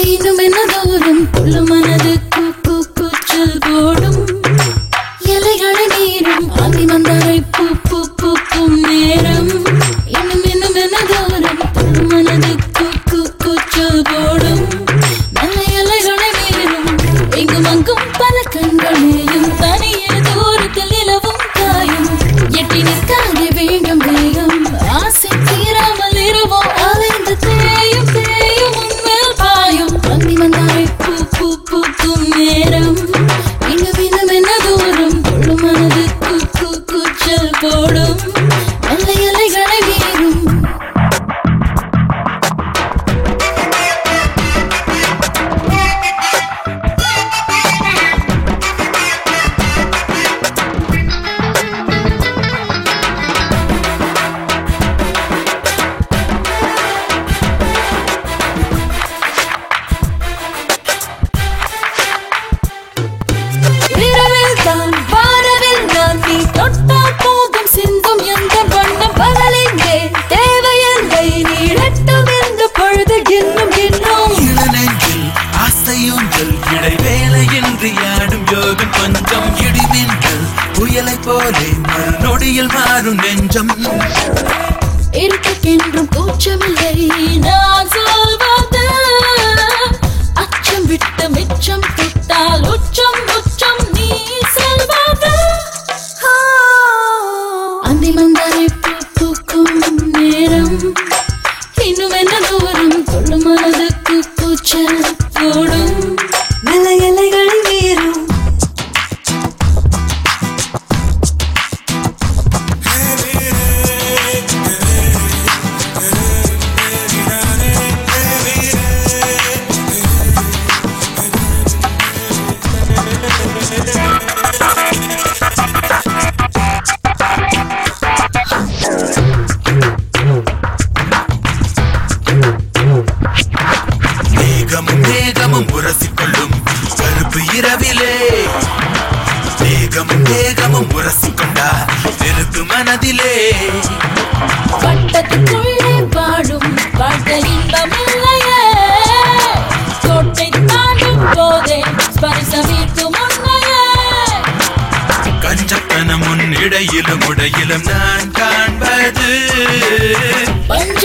இன்னும் என்ன தூரம் புள்ள மனது கூச்சல் போடும் இலைகளை நீரும் ஆதி மந்தாரை பூக்கும் நேரம் இன்னும் என்ன தூரம் புள்ள மனது கூச்சல் போடும் நல்ல இலைகளை நீரும் எங்கும் அங்கும் பல கண்களையும் தனியே தூரத்தில் நிலவும் காயும் எட்டி நிற்காதே வேண்டும் வேகம் ஆசை தீராமல் இரவோ அலைந்து தேயும் உன்மேல் பாயும் அந்தி வந்தாரை பூக்கும் நேரம் இன்னும் என்ன தூரம் கொள்ளு மனது கூச்சல் போடும் நல்ல இலைகளை வீரும் கொஞ்சம் இடிமின்னல் புயலை போலே நொடியில் மாறும் நெஞ்சம் இருக்கென்றும் கூச்சமில்லை நான் சொல்வது அச்சம் விட்டு மிச்சம் தொட்டால் உச்சம் நீ சொல்வது அந்தி மந்தாரை பூக்கும் நேரம் இன்னும் என்ன தூரம் கொள்ளு மனதுக்கு கூச்சல் போடும் நல்ல இலைகளை வீரும் மேகமும் உரசிக்கொள்ளும் கருப்பு இரவிலே மேகமும் உரசிக்கொண்டா நெருப்பு மனதிலே வட்டத்துக்குள்ளே வாழும் வாழ்க்கை இன்பமில்லையே கோட்டை தாண்டும் போதே ஸ்பரிசமீர்க்கும் உன்னையே கஞ்சத்தனம் உன் இடையிலும் உடையிலும் நான் காண்பது